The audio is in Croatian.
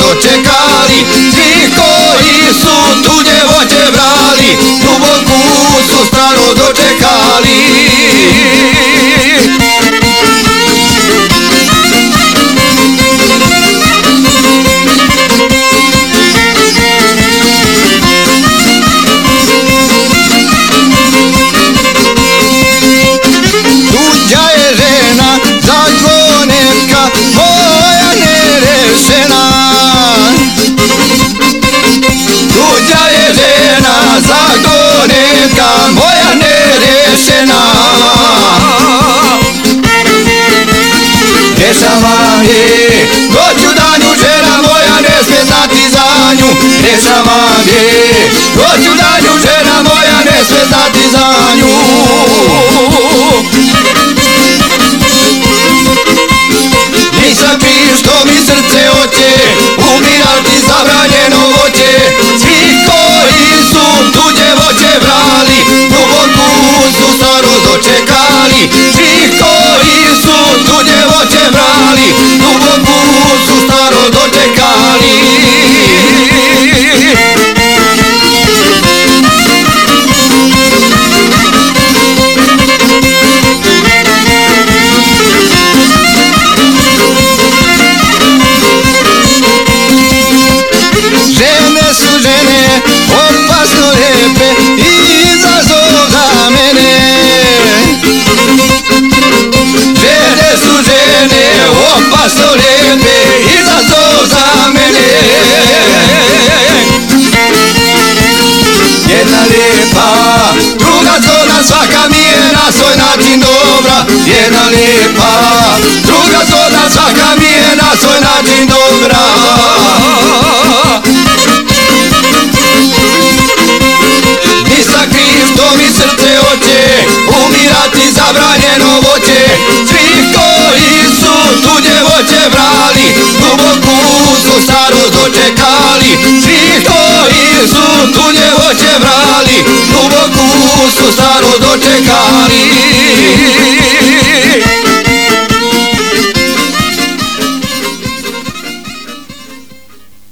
dočekali, svi koji su tuđe voće brali, duboku su stranu dočekali. Tuđa je žena zagonetka, moja nerešena. Tuđa je žena zagonetka, moja nerešena. Rešavam je noću danju, žena moja ne sme znati za nju. Rešavam je noću danju, žena moja ne sme znati za nju. Nisam kriv što mi srce hoće umirati zabranjeno voće, svi koji su tuđe voće brali, duboku su starost dočekali. Svi koji su tuđe voće brali, duboku su starost dočekali. Žene su žene, opasno lijepe, izazov za mene. Žene su žene, opasno lijepe, izazov za mene. Jedna lijepa, druga zgodna, svaka mi je na svoj način dobra. Jedna lijepa, druga zgodna, svaka mi je na svoj način dobra. Nisam kriv što mi srce hoće umirati zabranjeno voće, svi koji su tuđe voće brali, duboku su starost dočekali. Svi koji su tuđe voće brali, duboku su starost dočekali.